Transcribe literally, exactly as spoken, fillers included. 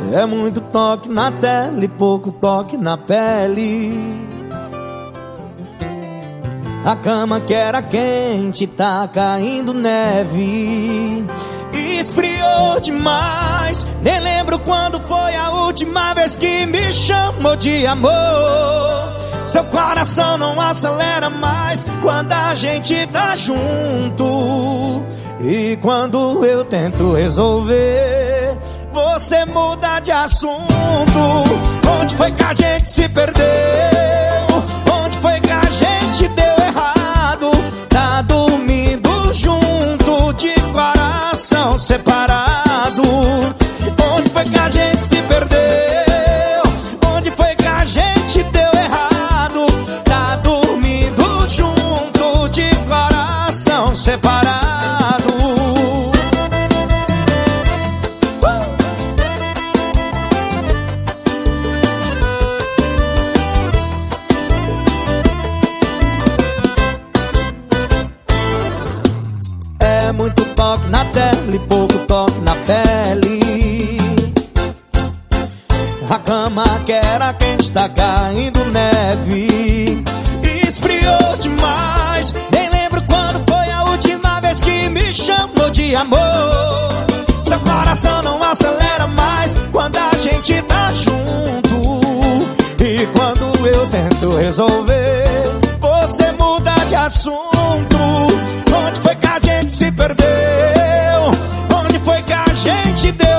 É muito toque na tela e pouco toque na pele. A cama que era quente tá caindo neve. Esfriou demais, nem lembro quando foi a última vez que me chamou de amor. Seu coração não acelera mais quando a gente tá junto. E quando eu tento resolver, você muda de assunto. Onde foi que a gente se perdeu? Onde foi que a gente deu errado? Tá dormindo junto, de coração separado. Onde foi que a gente se perdeu? Onde foi que a gente deu errado? Tá dormindo junto, de coração separado. É muito toque na tela e pouco toque na pele. A cama que era quente tá caindo neve. Esfriou demais, nem lembro quando foi a última vez que me chamou de amor. Seu coração não acelera mais quando a gente tá junto. E quando eu tento resolver, você muda de assunto. Onde foi que a gente se perdeu? Onde foi que a gente deu